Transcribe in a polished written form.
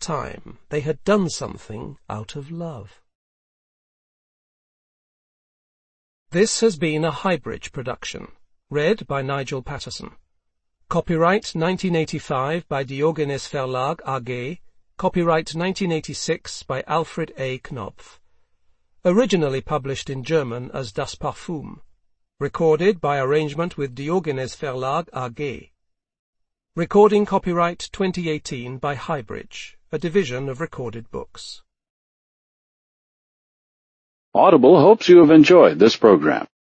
time they had done something out of love. This has been a Highbridge production, read by Nigel Patterson. Copyright 1985 by Diogenes Verlag AG, copyright 1986 by Alfred A. Knopf. Originally published in German as Das Parfum. Recorded by arrangement with Diogenes Verlag AG. Recording copyright 2018 by Highbridge, a division of Recorded Books. Audible hopes you have enjoyed this program.